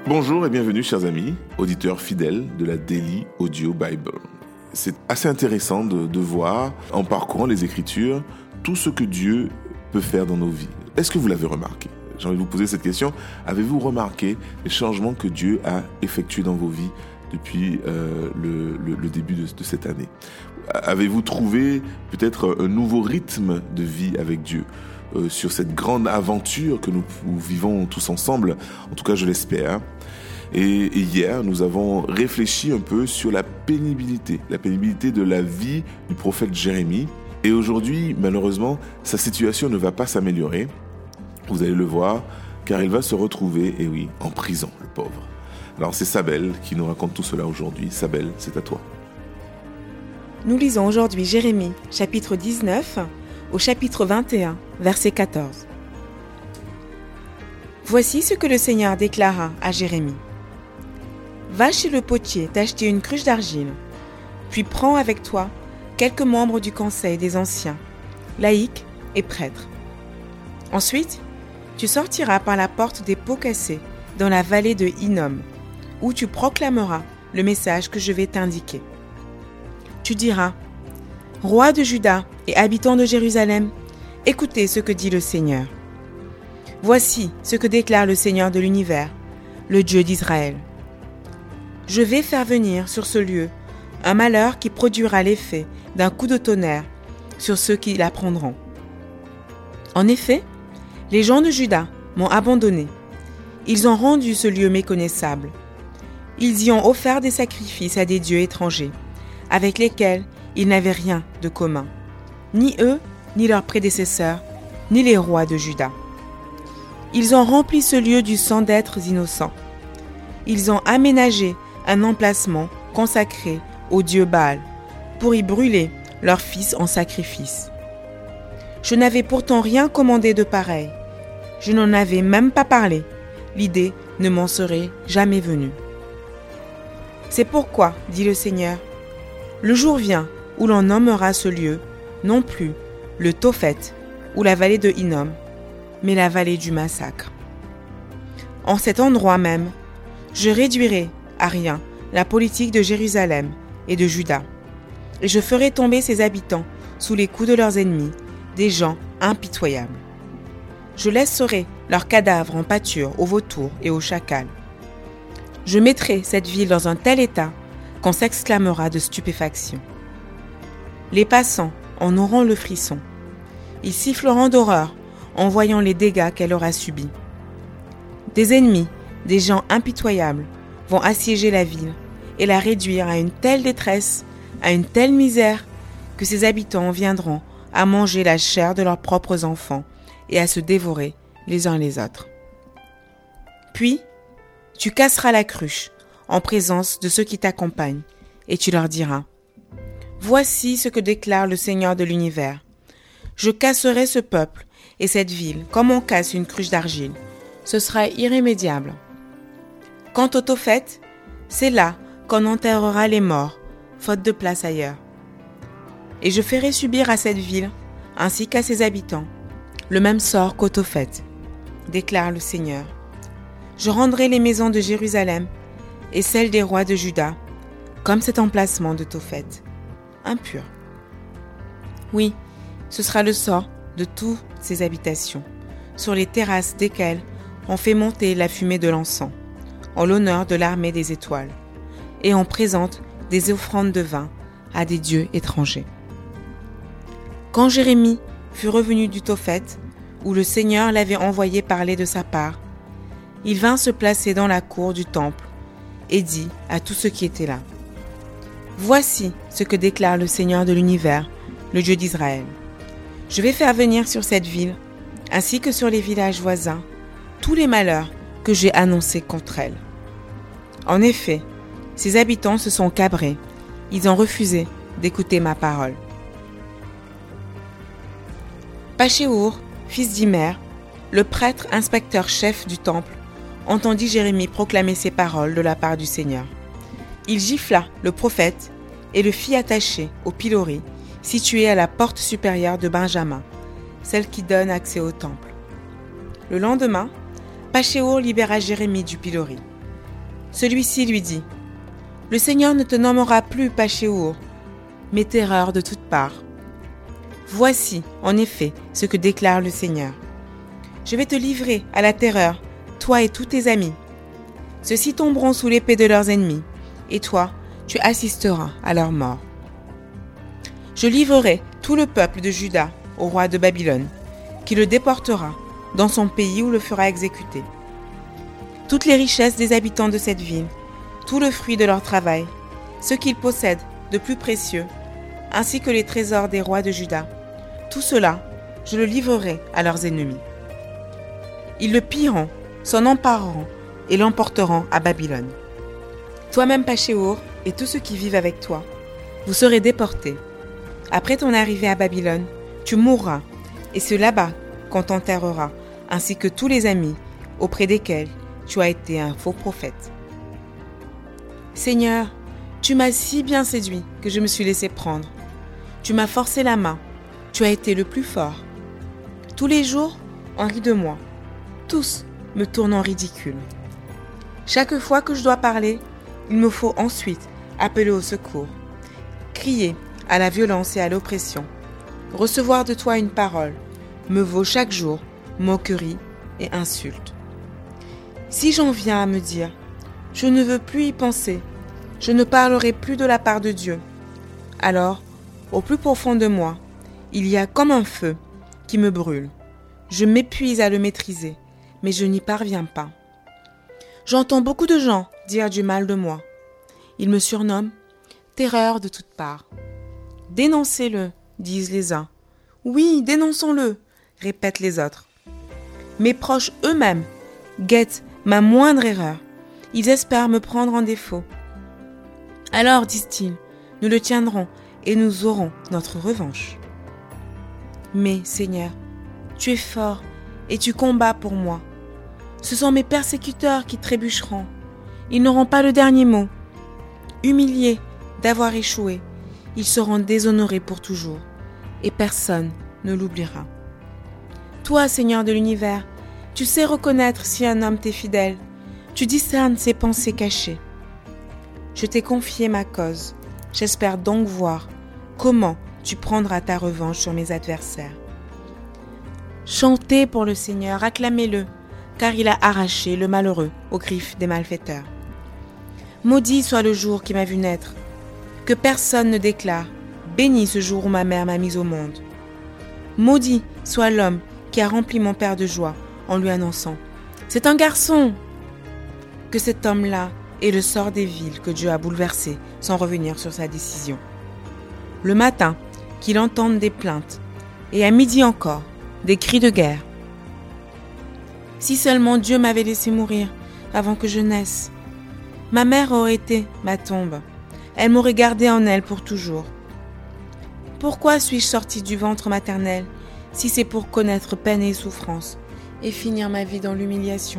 Bonjour et bienvenue chers amis, auditeurs fidèles de la Daily Audio Bible. C'est assez intéressant de voir, en parcourant les Écritures, tout ce que Dieu peut faire dans nos vies. Est-ce que vous l'avez remarqué ? J'ai envie de vous poser cette question. Avez-vous remarqué les changements que Dieu a effectués dans vos vies depuis le début de cette année ? Avez-vous trouvé peut-être un nouveau rythme de vie avec Dieu sur cette grande aventure que nous vivons tous ensemble ? En tout cas, je l'espère. Et hier, nous avons réfléchi un peu sur la pénibilité de la vie du prophète Jérémie. Et aujourd'hui, malheureusement, sa situation ne va pas s'améliorer. Vous allez le voir, car il va se retrouver, et oui, en prison, le pauvre. Alors c'est Sabelle qui nous raconte tout cela aujourd'hui. Sabelle, c'est à toi. Nous lisons aujourd'hui Jérémie, chapitre 19, au chapitre 21, verset 14. Voici ce que le Seigneur déclara à Jérémie. Va chez le potier t'acheter une cruche d'argile, puis prends avec toi quelques membres du conseil des anciens, laïcs et prêtres. Ensuite, tu sortiras par la porte des pots cassés dans la vallée de Hinnom, où tu proclameras le message que je vais t'indiquer. Tu diras, Roi de Juda et habitants de Jérusalem, écoutez ce que dit le Seigneur. Voici ce que déclare le Seigneur de l'univers, le Dieu d'Israël. Je vais faire venir sur ce lieu un malheur qui produira l'effet d'un coup de tonnerre sur ceux qui l'apprendront. En effet, les gens de Juda m'ont abandonné. Ils ont rendu ce lieu méconnaissable. Ils y ont offert des sacrifices à des dieux étrangers, avec lesquels ils n'avaient rien de commun. Ni eux, ni leurs prédécesseurs, ni les rois de Juda. Ils ont rempli ce lieu du sang d'êtres innocents. Ils ont aménagé un emplacement consacré au dieu Baal, pour y brûler leurs fils en sacrifice. Je n'avais pourtant rien commandé de pareil. Je n'en avais même pas parlé. L'idée ne m'en serait jamais venue. C'est pourquoi, dit le Seigneur, le jour vient où l'on nommera ce lieu, non plus le Tophet ou la vallée de Hinnom, mais la vallée du massacre. En cet endroit même, je réduirai à rien la politique de Jérusalem et de Juda, et je ferai tomber ses habitants sous les coups de leurs ennemis, des gens impitoyables. Je laisserai leurs cadavres en pâture aux vautours et aux chacals. Je mettrai cette ville dans un tel état qu'on s'exclamera de stupéfaction. Les passants en auront le frisson. Ils siffleront d'horreur en voyant les dégâts qu'elle aura subis. Des ennemis, des gens impitoyables, vont assiéger la ville et la réduire à une telle détresse, à une telle misère, que ses habitants viendront à manger la chair de leurs propres enfants et à se dévorer les uns les autres. Puis, tu casseras la cruche en présence de ceux qui t'accompagnent et tu leur diras « Voici ce que déclare le Seigneur de l'univers. Je casserai ce peuple et cette ville comme on casse une cruche d'argile. Ce sera irrémédiable. Quant au Tophet, c'est là qu'on enterrera les morts, faute de place ailleurs. Et je ferai subir à cette ville, ainsi qu'à ses habitants, le même sort qu'au Tophet, déclare le Seigneur. Je rendrai les maisons de Jérusalem et celles des rois de Juda, comme cet emplacement de Tophet, impur. Oui, ce sera le sort de toutes ces habitations, sur les terrasses desquelles on fait monter la fumée de l'encens, en l'honneur de l'armée des étoiles, et on présente des offrandes de vin à des dieux étrangers. Quand Jérémie fut revenu du Tophet, où le Seigneur l'avait envoyé parler de sa part, il vint se placer dans la cour du temple et dit à tous ceux qui étaient là, « Voici ce que déclare le Seigneur de l'univers, le Dieu d'Israël. Je vais faire venir sur cette ville, ainsi que sur les villages voisins, tous les malheurs que j'ai annoncés contre elle. En effet, ses habitants se sont cabrés, ils ont refusé d'écouter ma parole. » Pachéour, fils d'Imer, le prêtre inspecteur-chef du temple, entendit Jérémie proclamer ces paroles de la part du Seigneur. Il gifla le prophète et le fit attacher au pilori situé à la porte supérieure de Benjamin, celle qui donne accès au temple. Le lendemain, Pachéour libéra Jérémie du pilori. Celui-ci lui dit, le Seigneur ne te nommera plus Pachéour, mais terreur de toutes parts. Voici, en effet, ce que déclare le Seigneur. Je vais te livrer à la terreur, toi et tous tes amis. Ceux-ci tomberont sous l'épée de leurs ennemis, et toi, tu assisteras à leur mort. Je livrerai tout le peuple de Juda au roi de Babylone, qui le déportera dans son pays où le fera exécuter. Toutes les richesses des habitants de cette ville, tout le fruit de leur travail, ce qu'ils possèdent de plus précieux, ainsi que les trésors des rois de Juda, tout cela, je le livrerai à leurs ennemis. Ils le pilleront, s'en empareront et l'emporteront à Babylone. Toi-même, Pachéour, et tous ceux qui vivent avec toi, vous serez déportés. Après ton arrivée à Babylone, tu mourras, et c'est là-bas qu'on t'enterrera, ainsi que tous les amis auprès desquels tu as été un faux prophète. Seigneur, tu m'as si bien séduit que je me suis laissé prendre. Tu m'as forcé la main, tu as été le plus fort. Tous les jours, on rit de moi. Tous me tournent en ridicule. Chaque fois que je dois parler, il me faut ensuite appeler au secours, crier à la violence et à l'oppression. Recevoir de toi une parole me vaut chaque jour moquerie et insulte. Si j'en viens à me dire, je ne veux plus y penser, je ne parlerai plus de la part de Dieu, alors, au plus profond de moi, il y a comme un feu qui me brûle. Je m'épuise à le maîtriser, mais je n'y parviens pas. J'entends beaucoup de gens dire du mal de moi. Ils me surnomment « terreur de toutes parts ». « Dénoncez-le », disent les uns. « Oui, dénonçons-le », répètent les autres. Mes proches eux-mêmes guettent ma moindre erreur. Ils espèrent me prendre en défaut. Alors, disent-ils, nous le tiendrons et nous aurons notre revanche. Mais, Seigneur, tu es fort et tu combats pour moi. Ce sont mes persécuteurs qui trébucheront. Ils n'auront pas le dernier mot. Humiliés d'avoir échoué, ils seront déshonorés pour toujours, et personne ne l'oubliera. Toi, Seigneur de l'univers, tu sais reconnaître si un homme t'est fidèle. Tu discernes ses pensées cachées. Je t'ai confié ma cause. J'espère donc voir comment tu prendras ta revanche sur mes adversaires. Chantez pour le Seigneur, acclamez-le, car il a arraché le malheureux aux griffes des malfaiteurs. Maudit soit le jour qui m'a vu naître. Que personne ne déclare « Béni ce jour où ma mère m'a mise au monde ». Maudit soit l'homme qui a rempli mon père de joie en lui annonçant « C'est un garçon !» Que cet homme-là ait le sort des villes que Dieu a bouleversées sans revenir sur sa décision. Le matin, qu'il entende des plaintes, et à midi encore, des cris de guerre. Si seulement Dieu m'avait laissé mourir avant que je naisse, ma mère aurait été ma tombe. Elle m'aurait gardé en elle pour toujours. Pourquoi suis-je sortie du ventre maternel si c'est pour connaître peine et souffrance et finir ma vie dans l'humiliation?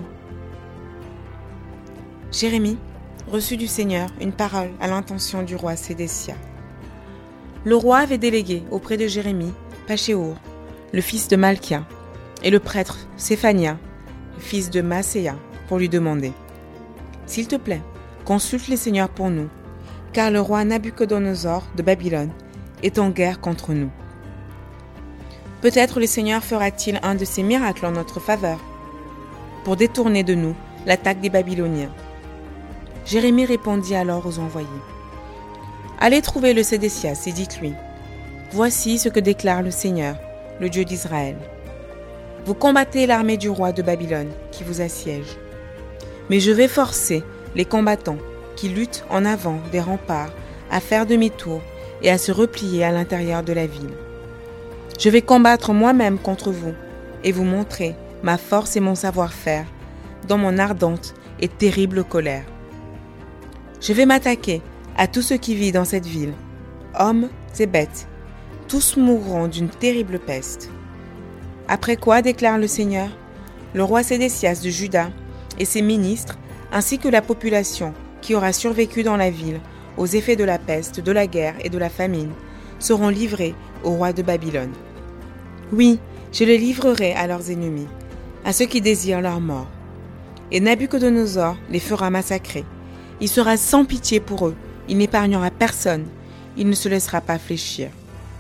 Jérémie reçut du Seigneur une parole à l'intention du roi Sédécia. Le roi avait délégué auprès de Jérémie Pachéour, le fils de Malkia, et le prêtre Séphania, fils de Maséa, pour lui demander « S'il te plaît, consulte les seigneurs pour nous, car le roi Nabuchodonosor de Babylone est en guerre contre nous. Peut-être le Seigneur fera-t-il un de ces miracles en notre faveur, pour détourner de nous l'attaque des Babyloniens. » Jérémie répondit alors aux envoyés. « Allez trouver le Sédécias et dites-lui, voici ce que déclare le Seigneur, le Dieu d'Israël. Vous combattez l'armée du roi de Babylone qui vous assiège. Mais je vais forcer les combattants qui luttent en avant des remparts à faire demi-tour et à se replier à l'intérieur de la ville. Je vais combattre moi-même contre vous et vous montrer ma force et mon savoir-faire dans mon ardente et terrible colère. Je vais m'attaquer à tous ceux qui vivent dans cette ville, hommes et bêtes. Tous mourront d'une terrible peste. Après quoi, déclare le Seigneur, le roi Sédécias de Juda et ses ministres, ainsi que la population qui aura survécu dans la ville aux effets de la peste, de la guerre et de la famine, seront livrés au roi de Babylone. Oui, je les livrerai à leurs ennemis, à ceux qui désirent leur mort. Et Nabuchodonosor les fera massacrer, Il sera sans pitié pour eux. Il n'épargnera personne. Il ne se laissera pas fléchir.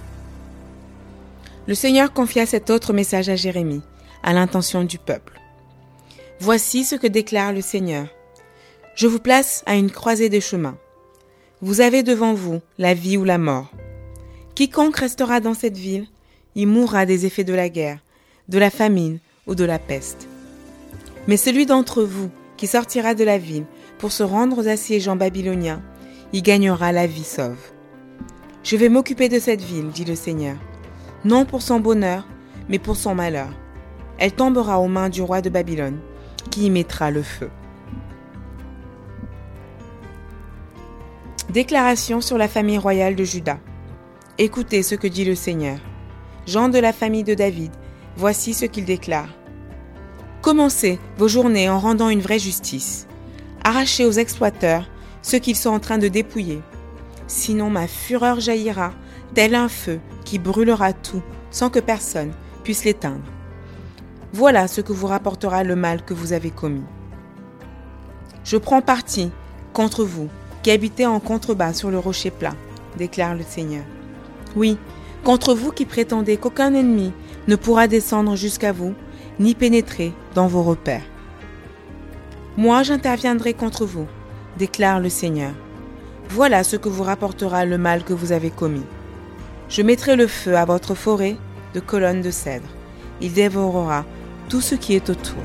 Le Seigneur confia cet autre message à Jérémie, à l'intention du peuple. Voici ce que déclare le Seigneur. Je vous place à une croisée des chemins. Vous avez devant vous la vie ou la mort. Quiconque restera dans cette ville, il mourra des effets de la guerre, de la famine ou de la peste. Mais celui d'entre vous qui sortira de la ville pour se rendre aux assiégeants babyloniens, il gagnera la vie sauve. Je vais m'occuper de cette ville, dit le Seigneur, non pour son bonheur, mais pour son malheur. Elle tombera aux mains du roi de Babylone, qui y mettra le feu. Déclaration sur la famille royale de Juda. Écoutez ce que dit le Seigneur. Gens de la famille de David, voici ce qu'il déclare. Commencez vos journées en rendant une vraie justice. Arrachez aux exploiteurs ce qu'ils sont en train de dépouiller. Sinon ma fureur jaillira, tel un feu qui brûlera tout sans que personne puisse l'éteindre. Voilà ce que vous rapportera le mal que vous avez commis. Je prends parti contre vous, qui habitez en contrebas sur le rocher plat, déclare le Seigneur. Oui, contre vous qui prétendez qu'aucun ennemi ne pourra descendre jusqu'à vous, ni pénétrer dans vos repères. Moi j'interviendrai contre vous, déclare le Seigneur. Voilà ce que vous rapportera le mal que vous avez commis. Je mettrai le feu à votre forêt de colonnes de cèdre. Il dévorera tout ce qui est autour.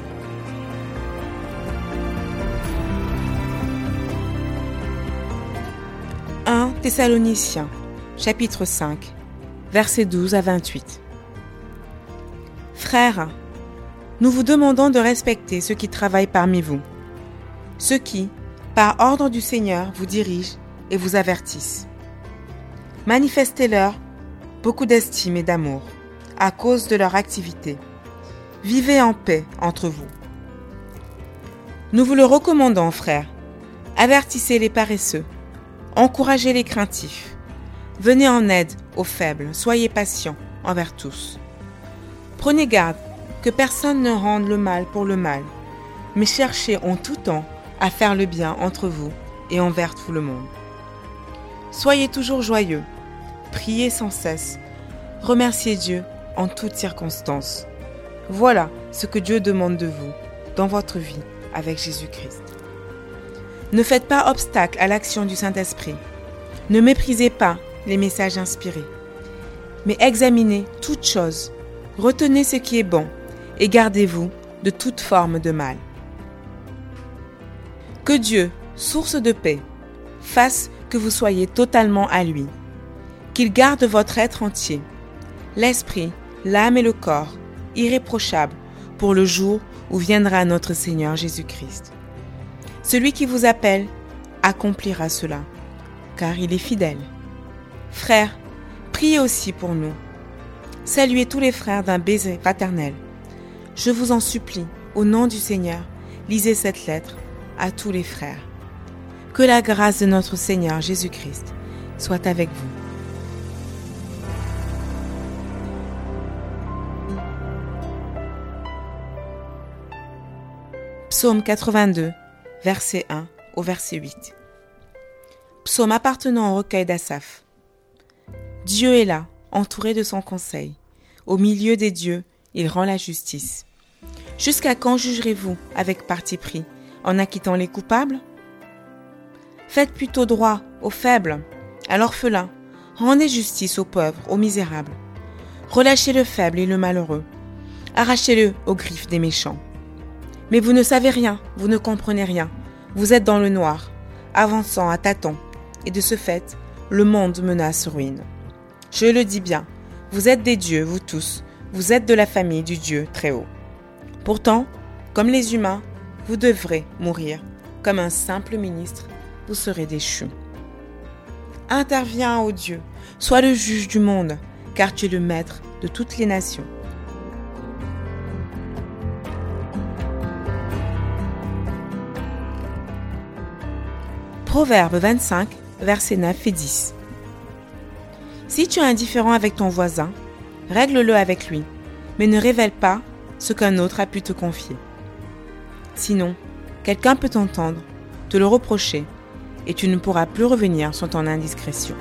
« 1 Thessaloniciens, chapitre 5, versets 12 à 28. Frères, nous vous demandons de respecter ceux qui travaillent parmi vous, ceux qui, par ordre du Seigneur, vous dirigent et vous avertissent. Manifestez-leur beaucoup d'estime et d'amour à cause de leur activité. Vivez en paix entre vous. Nous vous le recommandons, frères. Avertissez les paresseux, encouragez les craintifs, venez en aide aux faibles, soyez patients envers tous. Prenez garde que personne ne rende le mal pour le mal, mais cherchez en tout temps à faire le bien entre vous et envers tout le monde. Soyez toujours joyeux, priez sans cesse, remerciez Dieu en toutes circonstances. Voilà ce que Dieu demande de vous dans votre vie avec Jésus-Christ. Ne faites pas obstacle à l'action du Saint-Esprit. Ne méprisez pas les messages inspirés, mais examinez toutes choses, retenez ce qui est bon et gardez-vous de toute forme de mal. Que Dieu, source de paix, fasse que vous soyez totalement à lui, qu'il garde votre être entier, l'esprit, l'âme et le corps, irréprochables pour le jour où viendra notre Seigneur Jésus-Christ. Celui qui vous appelle accomplira cela, car il est fidèle. Frères, priez aussi pour nous. Saluez tous les frères d'un baiser fraternel. Je vous en supplie, au nom du Seigneur, lisez cette lettre à tous les frères. Que la grâce de notre Seigneur Jésus-Christ soit avec vous. Psaume 82, verset 1 au verset 8. Psaume appartenant au recueil d'Asaph. Dieu est là, entouré de son conseil. Au milieu des dieux, il rend la justice. Jusqu'à quand jugerez-vous avec parti pris, en acquittant les coupables? Faites plutôt droit aux faibles, à l'orphelin. Rendez justice aux pauvres, aux misérables. Relâchez le faible et le malheureux. Arrachez-le aux griffes des méchants. Mais vous ne savez rien, vous ne comprenez rien. Vous êtes dans le noir, avançant à tâtons. Et de ce fait, le monde menace ruine. Je le dis bien, vous êtes des dieux, vous tous. Vous êtes de la famille du Dieu très haut. Pourtant, comme les humains, vous devrez mourir. Comme un simple ministre, vous serez déchu. Interviens, ô Dieu, sois le juge du monde, car tu es le maître de toutes les nations. Proverbe 25, versets 9 et 10. Si tu es indifférent avec ton voisin, règle-le avec lui, mais ne révèle pas ce qu'un autre a pu te confier. Sinon, quelqu'un peut t'entendre, te le reprocher et tu ne pourras plus revenir sur ton indiscrétion.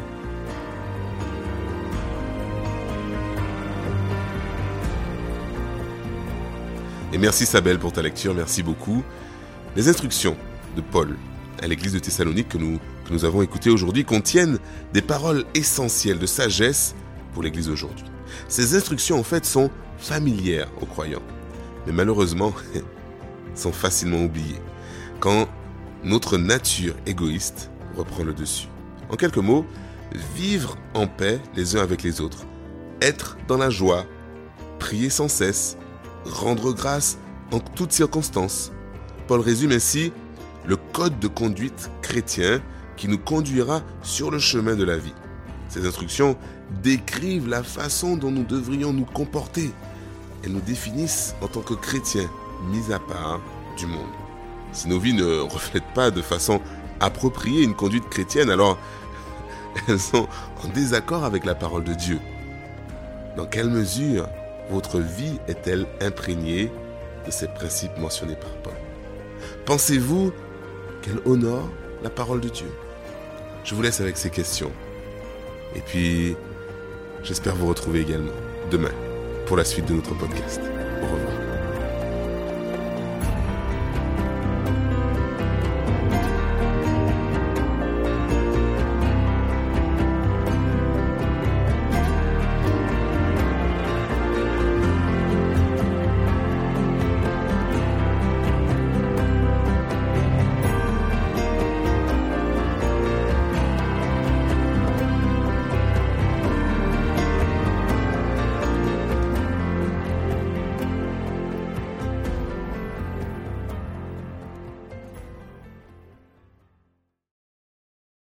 Et merci Sabelle pour ta lecture, merci beaucoup. Les instructions de Paul à l'église de Thessalonique que nous avons écoutées aujourd'hui contiennent des paroles essentielles de sagesse pour l'église aujourd'hui. Ces instructions en fait sont familières aux croyants, mais malheureusement sont facilement oubliées quand notre nature égoïste reprend le dessus. En quelques mots, vivre en paix les uns avec les autres, être dans la joie, prier sans cesse, rendre grâce en toutes circonstances. Paul résume ainsi le code de conduite chrétien qui nous conduira sur le chemin de la vie. Ces instructions décrivent la façon dont nous devrions nous comporter. Elles nous définissent en tant que chrétiens mis à part du monde. Si nos vies ne reflètent pas de façon appropriée une conduite chrétienne, alors elles sont en désaccord avec la parole de Dieu. Dans quelle mesure votre vie est-elle imprégnée de ces principes mentionnés par Paul? Pensez-vous qu'elle honore la parole de Dieu? Je vous laisse avec ces questions. Et puis, j'espère vous retrouver également demain pour la suite de notre podcast.